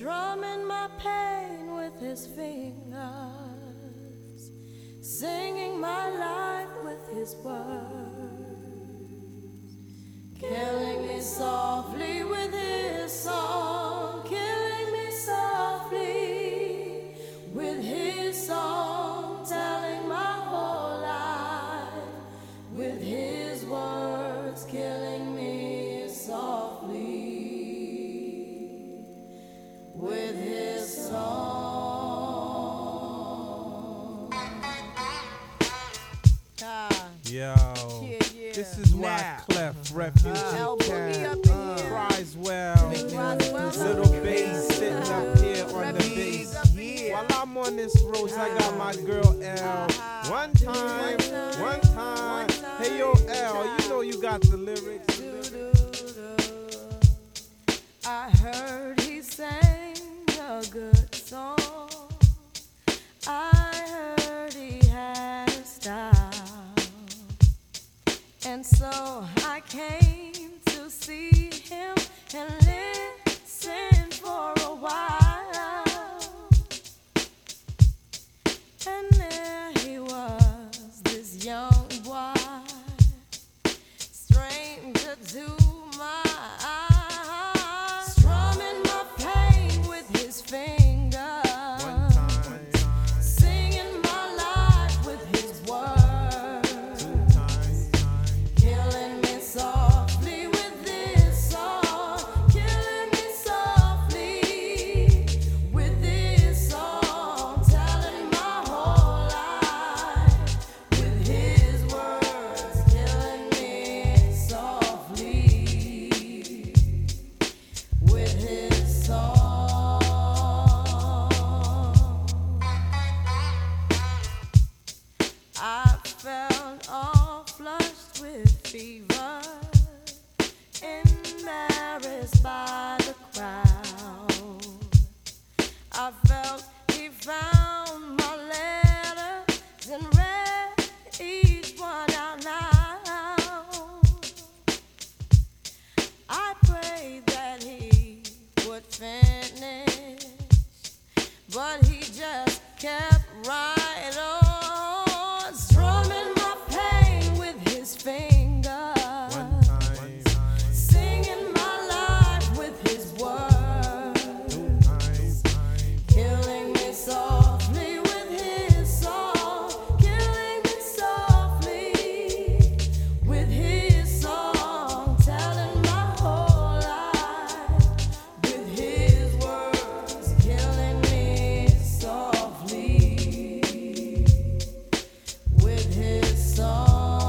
strumming my pain with his fingers, singing my life with his words, killing me softly with his song, killing me softly with his song, telling my whole life with his words, killing me softly with his song. Yo, this is why Clef Refugee Camp cries well. Little bass sitting up here on the bass. While I'm on this road, I got my girl L. One time. Hey yo L, you know you got the lyrics. I heard he sang a good song. I heard he had a style, and so I came to see him and listen for a while. And there he was, this young boy, stranger to my eyes, strumming my pain with his fingers, singing my life with his words, killing me softly with this song, killing me softly with this song, telling my whole life with his words, killing me softly with his song. I felt all flushed with fever, embarrassed by the crowd. I felt he found my letters and read each one out loud. I prayed that he would finish, but he just kept right on, strumming my pain with his fingers, singing my life with his words, killing me softly with his song, killing me softly with his song, telling my whole life with his words, killing me softly with his song.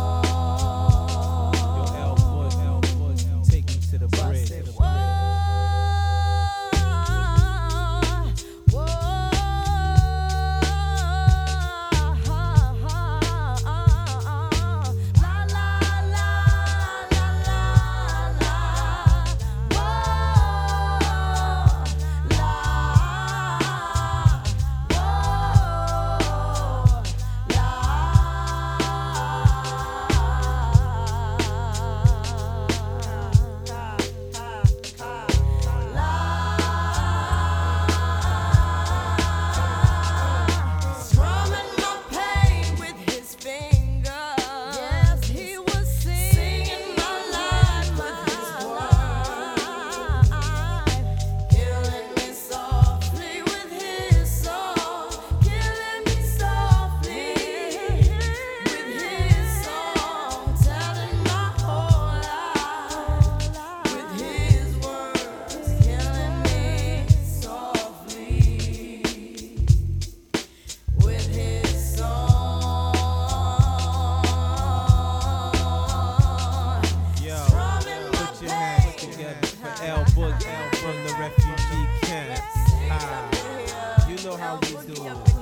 Take me to the bridge. Strumming my pain with his fingers. Yes, he was singing my life with his words, killing me softly with his song, killing me softly with his song, telling my whole life with his words, killing me softly with his song. Yo, Strumming my put your hands pain. together for L Boog from the Refugee